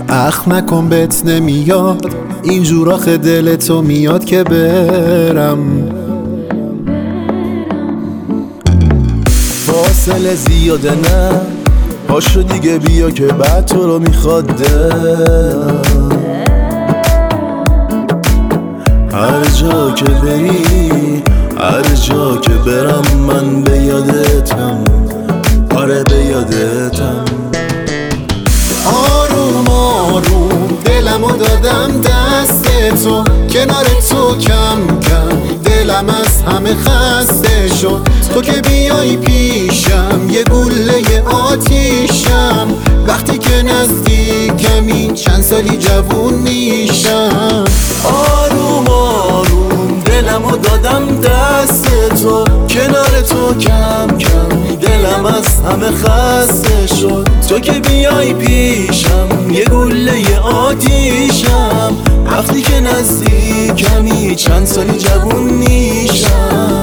اخم نکن بهت نمیاد اینجور آخه دلتو میاد که برم. فاصله زیاده نه پاشو دیگه بیا که بعد تو رو میخواد دلم. هر جا که بری هر جا که برم من به یادتم، آره به یادتم. آروم آروم دلمو دادم دست تو، کنار تو کم کم دلم از همه خسته شد. تو که بیای پیشم یه گوله آتیشم، وقتی که نزدیکمی چند سالی جوون میشم. آروم آروم دلمو دادم دست تو، کنار تو کم کم دلم از همه خسته شد. تو که بیای پیشم یه گوله آتیشم، وقتی که نزدیکمی چند سالی جوون میشم.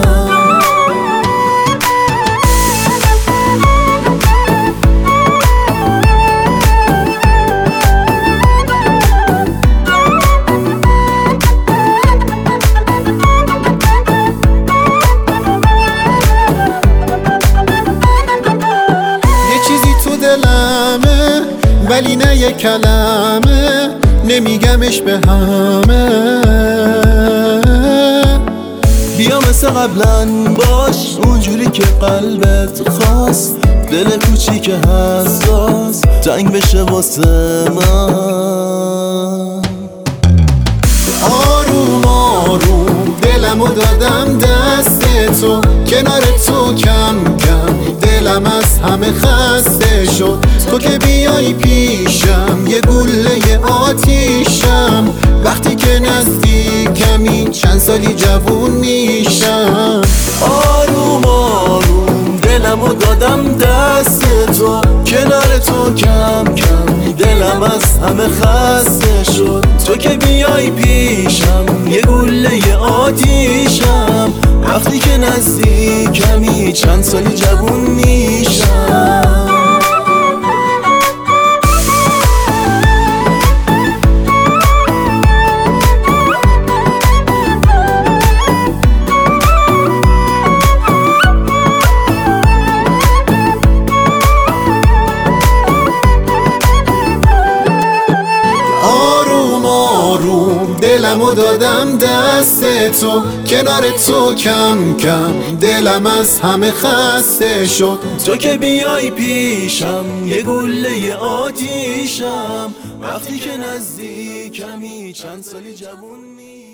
ولی نه یه کلمه نمیگمش به همه. بیا مثل قبلا باش اونجوری که قلبت خواست، دل کوچیک حساس تنگ بشه واسه من. آروم آروم دلمو دادم دست تو، کنار تو کم کم دلم از همه خسته شد. تو که بیای پیشم یه گوله آتیشم، وقتی که نزدیکمی چند سالی جوون میشم. آروم آروم دلمو دادم دست تو، کنار تو کم کم دلم از همه خسته شد. تو که بیای پیشم یه گوله آتیشم، وقتی که نزدیکمی چند سالی جوون میشم. دلمو دادم دست تو، کنار تو کم کم دلم از همه خسته شد. تو که بیای پیشم یه گوله آتیشم، وقتی که نزدیکمی چند سالی جوون